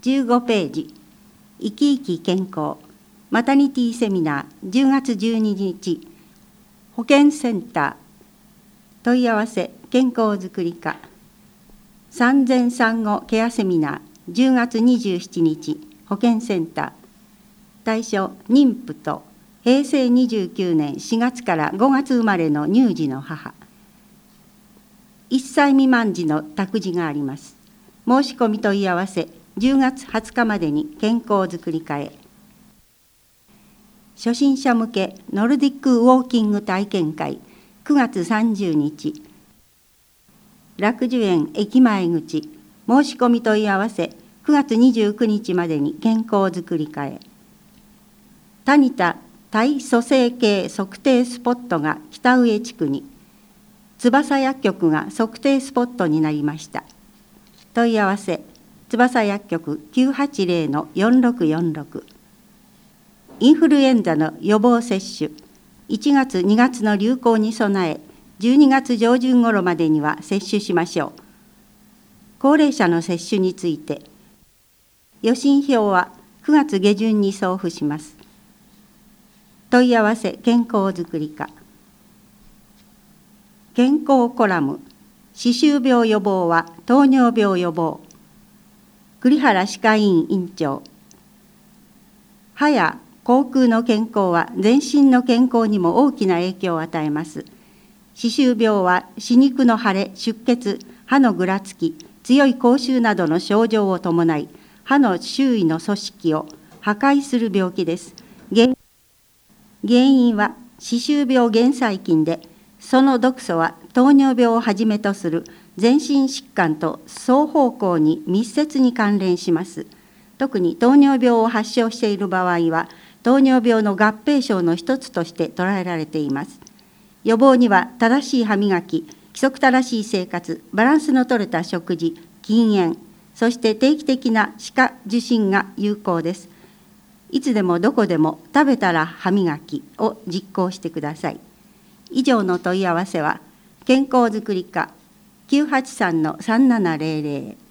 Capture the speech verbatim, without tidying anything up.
じゅうごページ、生き生き健康マタニティセミナーじゅうがつじゅうににち、保健センター問い合わせ健康づくり課産前産後ケアセミナーじゅうがつにじゅうしちにち、保健センター対象妊婦とへいせいにじゅうきゅうねんしがつからごがつ生まれの乳児の母、いっさい未満児の託児があります。申し込み問い合わせじゅうがつはつかまでに健康づくり課へ。初心者向けノルディックウォーキング体験会くがつさんじゅうにち、楽寿園駅前口、申し込み問い合わせくがつにじゅうくにちまでに健康づくり課へ。タニタ体組成計測定スポットが北上地区に、翼薬局が測定スポットになりました。問い合わせ翼薬局 きゅうはちゼロ よんろくよんろく。インフルエンザの予防接種、いちがつにがつの流行に備え、じゅうにがつ上旬頃までには接種しましょう。高齢者の接種について、予診票はくがつげじゅんに送付します。問い合わせ健康づくり課。健康コラム、歯周病予防は糖尿病予防。栗原歯科医院院長。歯や口腔の健康は全身の健康にも大きな影響を与えます。歯周病は歯肉の腫れ、出血、歯のぐらつき、強い口臭などの症状を伴い、歯の周囲の組織を破壊する病気です。原因は歯周病原細菌で、その毒素は糖尿病をはじめとする全身疾患と双方向に密接に関連します。特に糖尿病を発症している場合は、糖尿病の合併症の一つとして捉えられています。予防には正しい歯磨き、規則正しい生活、バランスのとれた食事、禁煙、そして定期的な歯科受診が有効です。いつでもどこでも食べたら歯磨きを実行してください。以上の問い合わせは健康づくり課 きゅうはちさんのさんななゼロゼロ